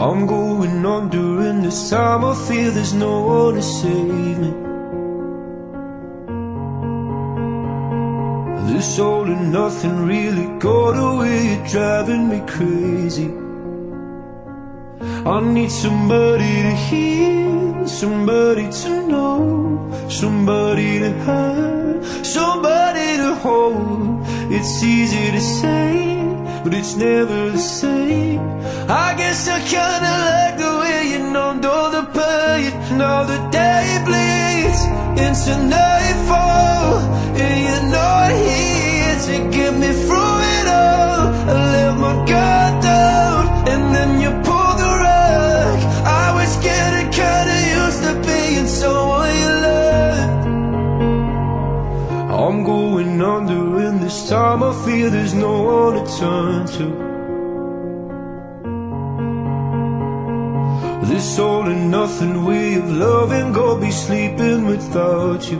I'm going on during this time. I feel there's no one to save me. This all and nothing really got away, you're driving me crazy. I need somebody to hear, somebody to know, somebody to have, somebody to hold. It's easy to say, but it's never the same. I guess I kinda like the way you numbed all the pain. Now the day bleeds into nightfall, and you're not here to get me through it all. I let my guard down, and then you pulled the rug. I was getting kinda used to being someone you loved. I'm going under, and this time I feel there's no one to turn to. This all and nothing way of loving, go be sleeping without you.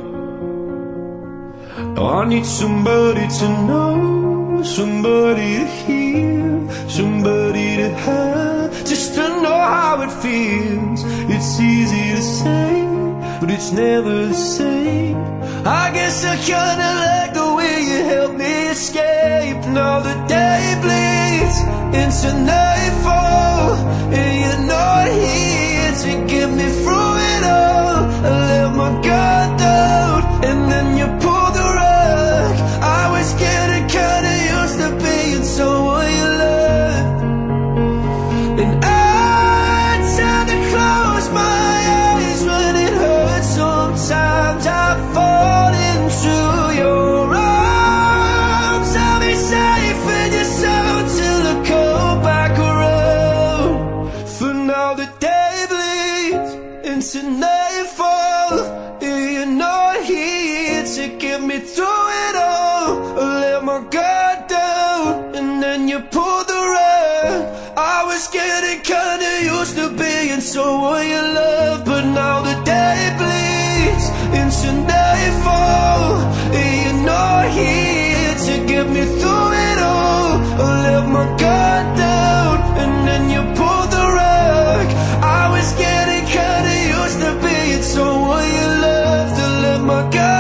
I need somebody to know, somebody to hear, somebody to have, just to know how it feels. It's easy to say, but it's never the same. I guess I kinda like the way you helped me escape. Now the day bleeds into nightfall, and you're not here to get me through it all. I let my guard down, and then you pulled the rug. I was getting kinda used to being someone you loved. And I tend to close my eyes when it hurts. Sometimes I fall into your arms. I'll be safe in your soul till I come back around. For now the day bleeds into nightfall, and you're not here to get me through it all. I let my guard down, and then you pulled the rug. I was getting kinda used to being someone you love, but now the day bleeds into nightfall, and you're not here to get me through it all. I let my guard down, and then you pulled the rug. I was getting kinda used to being someone you loved. I let my guard